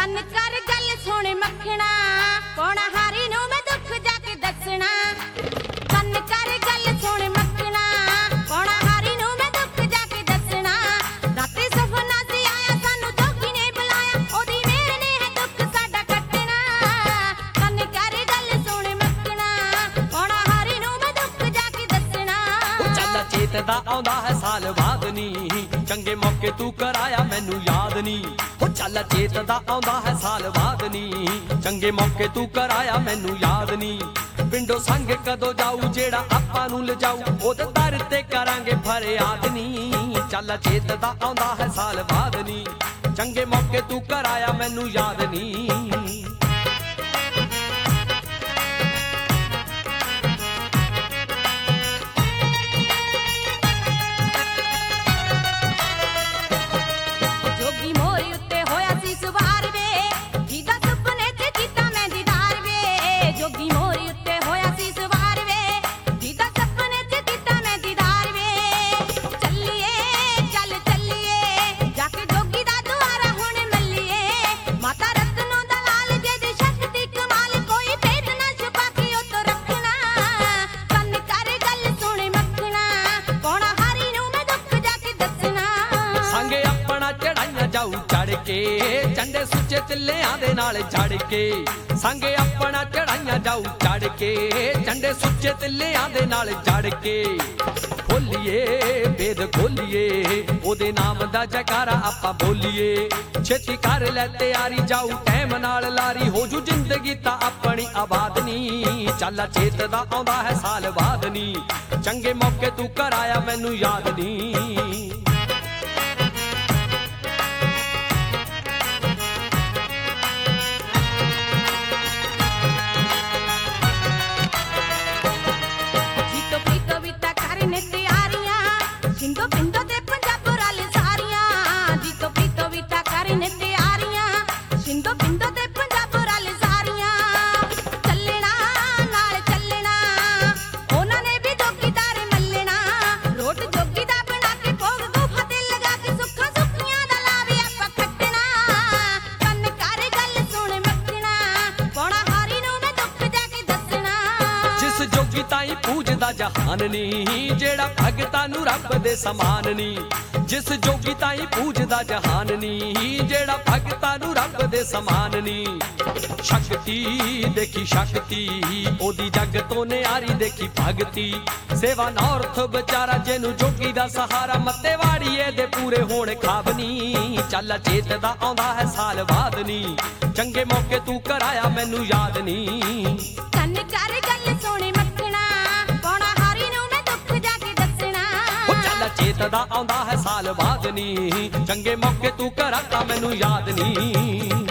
ਕੰਨ ਕਰ ਗੱਲ ਸੁਣ ਮੱਖਣਾ, ਪੌਣਾ ਹਾਰੀ ਨੂੰ ਮੈਂ ਦੁੱਖ ਜਾ ਕੇ ਦੱਸਣਾ। ਕੰਨ ਕਰ ਗੱਲ ਸੁਣ ਮੱਖਣਾ, ਪੌਣਾ ਹਾਰੀ ਨੂੰ ਮੈਂ ਦੁੱਖ ਜਾ ਕੇ ਦੱਸਣਾ। ਰਾਤੀ ਸੁਪਨਾ ਸੀ ਆਇਆ ਸਾਨੂੰ ਜੋਗੀ ਨੇ ਬੁਲਾਇਆ, ਉਹਦੀ ਮਿਹਰ ਨੇ ਹੈ ਦੁੱਖ ਸਾਡਾ ਕੱਟਣਾ। ਕੰਨ ਕਰ ਗੱਲ ਸੁਣ ਮੱਖਣਾ, ਪੌਣਾ ਹਾਰੀ ਨੂੰ ਮੈਂ ਦੁੱਖ ਜਾ ਕੇ ਦੱਸਣਾ। ਚੱਲ ਚੇਤ ਦਾ ਆਉਂਦਾ ਹੈ ਸਾਲ ਬਾਅਦ ਨੀ, ਚੰਗੇ ਮੌਕੇ ਤੂੰ ਕਰਾਇਆ ਮੈਨੂੰ ਯਾਦ ਨੀ। ਚੱਲ ਚੇਤ ਦਾ ਆਉਂਦਾ ਹੈ ਸਾਲ ਬਾਅਦ ਨੀ, ਚੰਗੇ ਮੌਕੇ ਤੂੰ ਕਰਾਇਆ ਮੈਨੂੰ ਯਾਦ ਨੀ। ਪਿੰਡੋਂ ਸੰਗ ਕਦੋਂ ਜਾਊ ਜਿਹੜਾ ਆਪਾਂ ਨੂੰ ਲਿਜਾਊ, ਉਹਦੇ ਦਰ ਤੇ ਕਰਾਂਗੇ ਫਰਿਆਦ ਨੀ। ਚੱਲ ਚੇਤ ਦਾ ਆਉਂਦਾ ਹੈ ਸਾਲ ਬਾਅਦ ਨੀ, ਚੰਗੇ ਮੌਕੇ ਤੂੰ ਕਰਾਇਆ ਮੈਨੂੰ ਯਾਦ ਨੀ। ਜੋਗੀ ਮੋਰੀ ਉੱਤੇ ਹੋਇਆ ਸੀ ਸਵਾਰ ਵੇ, ਜਿਹਦਾ ਸੁਪਨੇ 'ਚ ਕੀਤਾ ਮੈਂ ਦੀਦਾਰ ਵੇ। ਜੋਗੀ ਮੋਰੀ ਉੱਤੇ ਹੋਇਆ ਸੀ ਸਵਾਰ ਵੇ, ਜਿਹਦਾ ਸੁਪਨੇ 'ਚ ਕੀਤਾ ਮੈਂ ਦੀਦਾਰ ਵੇ। ਚੱਲੀਏ ਚੱਲ ਚੱਲੀਏ, ਜਾ ਕੇ ਜੋਗੀ ਦਾ ਦੁਆਰਾ ਹੁਣ ਮੱਲੀਏ। ਮਾਤਾ ਰਤਨੋਂ ਦਾ ਲਾਲ ਜੇ ਦੀ ਸ਼ਕਤੀ ਕਮਾਲ, ਕੋਈ ਭੇਦ ਨਾ ਛੁਪਾ ਕੇ ਉਹ ਤੋਂ ਰੱਖਣਾ। ਕੰਨ ਕਰ ਗੱਲ ਸੁਣ ਮੱਖਣਾ, ਪੌਣਾ ਹਾਰੀ ਨੂੰ ਮੈਂ ਦੁੱਖ ਜਾ ਕੇ ਦੱਸਣਾ। ਸੰਗੇ ਆਪਣਾ ਚੜਾਈਆਂ ਜਾਊ ਚੜ ਕੇ, ਝੰਡੇ ਸੁੱਚੇ ਤਿੱਲਿਆਂ ਦੇ ਨਾਲ ਜੜ ਕੇ। ਸੰਗੇ ਆਪਣਾ ਚੜਾਈਆਂ ਜਾਊ ਚੜ ਕੇ, ਝੰਡੇ ਸੁੱਚੇ ਤਿੱਲਿਆਂ ਦੇ ਨਾਲ ਜੜ ਕੇ। ਖੋਲੀਏ ਵੇਦ ਖੋਲੀਏ, ਉਹਦੇ ਨਾਮ ਦਾ ਜੈਕਾਰਾ ਆਪਾਂ ਬੋਲੀਏ। ਛੇਤੀ ਕਰ ਲੈ ਤਿਆਰੀ ਜਾਊ ਟਾਈਮ ਨਾਲ ਲਾਰੀ, ਹੋ ਜੂ ਜ਼ਿੰਦਗੀ ਤਾਂ ਆਪਣੀ ਆਬਾਦ ਨੀ। ਚੱਲ ਚੇਤ ਦਾ ਆਉਂਦਾ ਹੈ ਸਾਲ ਬਾਅਦ ਨੀ, ਚੰਗੇ ਮੌਕੇ ਤੂੰ ਕਰਾਇਆ ਮੈਨੂੰ ਯਾਦ ਨੀ। ਜੀਤੋ ਪ੍ਰੀਤੋ ਵੀਤਾ ਕਰਨੇ ਤਿਆਰੀਆਂ, ਸਿੰਧੋ ਪਿੰਡੋ ਤੇ ਪੰਜਾਬ ਰਲ ਸਾਰੀਆਂ। ਜੀਤੋ ਪ੍ਰੀਤੋ ਵੀਤਾ ਕਰਨੇ ਤਿਆਰੀਆਂ, ਸਿੰਧੋ ਪਿੰਡੋ ਤੇ ਪੰਜਾਬ ਰਲ ਸਾਰੀਆਂ। ਚੱਲਣਾ ਨਾਲ ਚੱਲਣਾ, ਉਹਨਾਂ ਨੇ ਵੀ ਜੋਗੀਦਾਰ ਮੱਲਣਾ। ਰੋਟ ਜੋਗੀ ਦਾ ਬਣਾ ਕੇ ਭੋਗ ਗੁਫਾ ਤੇ ਲਗਾ ਕੇ, ਸੁੱਖਾਂ ਸੁੱਖੀਆਂ ਦਾ ਲਾਵੇ ਆਪਾਂ ਖੱਟਣਾ। ਕੰਨ ਕਰ ਗੱਲ ਸੁਣ ਮੱਖਣਾ, ਪੌਣਾ ਹਾਰੀ ਨੂੰ ਮੈਂ ਦੁੱਖ ਜਾ ਕੇ ਦੱਸਣਾ। ਜਿਸ ਜੋਗੀ ਤਾਈ ਪੂਜਦਾ ਜਹਾਨ ਨੀ, ਜਿਹੜਾ ਭਗਤਾਂ ਨੂੰ ਰੱਬ ਦੇ ਸਮਾਨ ਨੀ। ਜਿਸ ਜੋਗੀ ਤਾਈ ਪੂਜਦਾ ਜਹਾਨ ਨੀ, ਜਿਹੜਾ ਭਗਤਾਂ ਨੂੰ ਰੱਬ ਦੇ ਸਮਾਨ ਨੀ। ਸ਼ਕਤੀ ਦੇਖੀ ਸ਼ਕਤੀ, ਉਹਦੀ ਜੱਗ ਤੋਂ ਨਿਆਰੀ ਦੇਖੀ ਭਗਤੀ। ਸੇਵਾ ਨਾਰਥ ਵਿਚਾਰਾ ਜਿਹਨੂੰ ਜੋਗੀ ਦਾ ਸਹਾਰਾ, ਮੱਤੇ ਵਾੜੀਏ ਦੇ ਪੂਰੇ ਹੋਣ ਖਾਬ ਨੀ। ਚੱਲ ਚੇਤ ਦਾ ਆਉਂਦਾ ਹੈ ਸਾਲ ਬਾਅਦ ਨੀ, ਚੰਗੇ ਮੌਕੇ ਤੂੰ ਕਰਾਇਆ ਮੈਨੂੰ ਯਾਦ ਨੀ। ਕੰਨ ਕਰ ਗੱਲ ਸੁਣ ਮੱਖਣਾ, ਪੌਣਾ ਹਾਰੀ ਨੂੰ ਮੈਂ ਦੁੱਖ ਜਾ ਕੇ ਦੱਸਣਾ। ਚੱਲ ਚੇਤ ਦਾ ਆਉਂਦਾ ਹੈ ਸਾਲ ਬਾਅਦ ਨੀ, ਚੰਗੇ ਮੌਕੇ ਤੂੰ ਕਰਾਤਾ ਮੈਨੂੰ ਯਾਦ ਨੀ।